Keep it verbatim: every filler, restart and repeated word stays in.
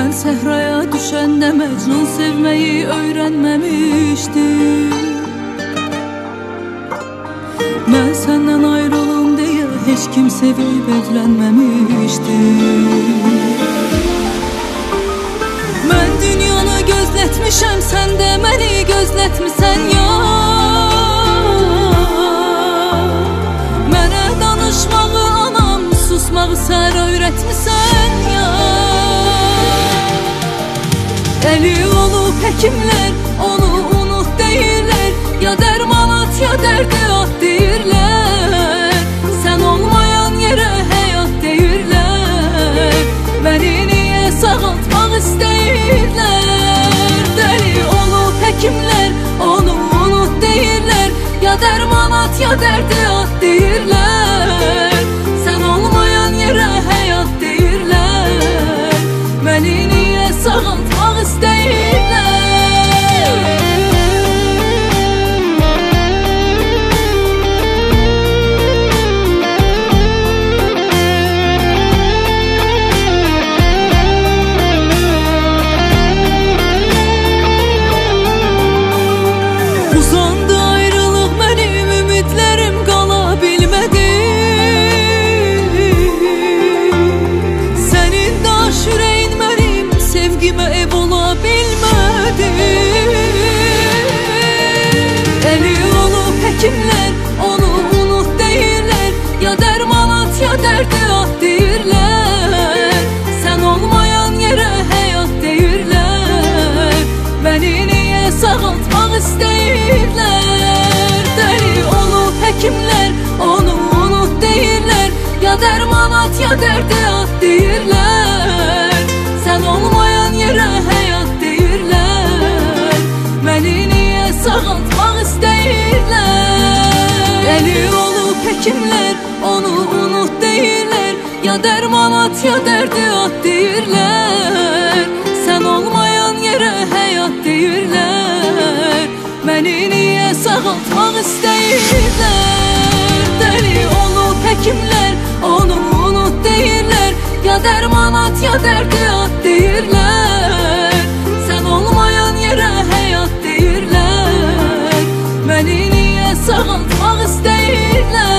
Mən səhraya düşəndə Məcnun sevməyi öyrənməmişdi. Mən səndən ayrılım deyə heç kim sevib evlənməmişdi. Mən dünyanı gözlətmişəm, sən də məni gözlətmisən ya. Mənə danışmağı anam, susmağı sən öyrətmisən ya. Dəli olub həkimlər onu unut deyirlər, ya dərmanat ya dərdi at deyirlər. Sən olmayan yerə həyat deyirlər, məni niyə sağaltmaq istəyirlər. Dəli olub həkimlər onu unut deyirlər, ya dərmanat ya dərdi at deyirlər. Sən olmayan yerə həyat deyirlər, məni niyə sağaltmaq istəyirlər. Uzandı ayrılıq mənim ümidlərim qala bilmədi. Sənin daş ürəyin mənim sevgimə ev ola bilmədi. Dəli olub həkimlər onu unut deyirlər, ya dərmanat ya dərdi at deyirlər. Sən olmayan yerə həyat deyirlər, məni niyə sağaltmaq istəyirlər. Dəli olub həkimlər onu unut deyirlər, ya dərmanat ya dərdi at deyirlər. Sən olmayan yerə həyat deyirlər, məni niyə sağaltmaq istəyirlər. Dəli olub həkimlər onu unut deyirlər, ya dərmanat ya dərdi at deyirlər. Sən olmayan yerə həyat deyirlər, məni niyə sağaltmaq istəyirlər. Dəli olub həkimlər onu unut deyirlər, ya dərmanat ya dərdi at deyirlər. Sən olmayan yerə həyat deyirlər, məni niyə sağaltmaq istəyirlər.